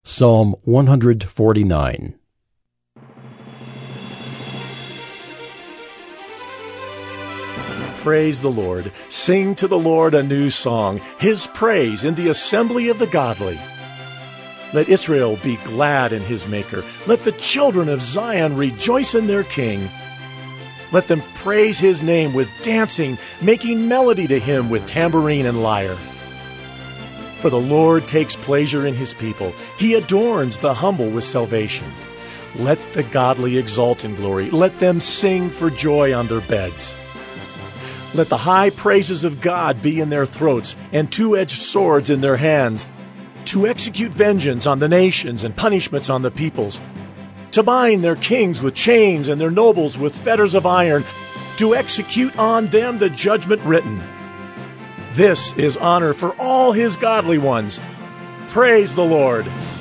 Psalm 149. Praise the Lord. Sing to the Lord a new song, His praise in the assembly of the godly. Let Israel be glad in his Maker. Let the children of Zion rejoice in their King. Let them praise His name with dancing, making melody to Him with tambourine and lyre. For the Lord takes pleasure in His people. He adorns the humble with salvation. Let the godly exult in glory. Let them sing for joy on their beds. Let the high praises of God be in their throats, and two-edged swords in their hands, to execute vengeance on the nations and punishments on the peoples, to bind their kings with chains and their nobles with fetters of iron, to execute on them the judgment written. This is honor for all His godly ones. Praise the Lord.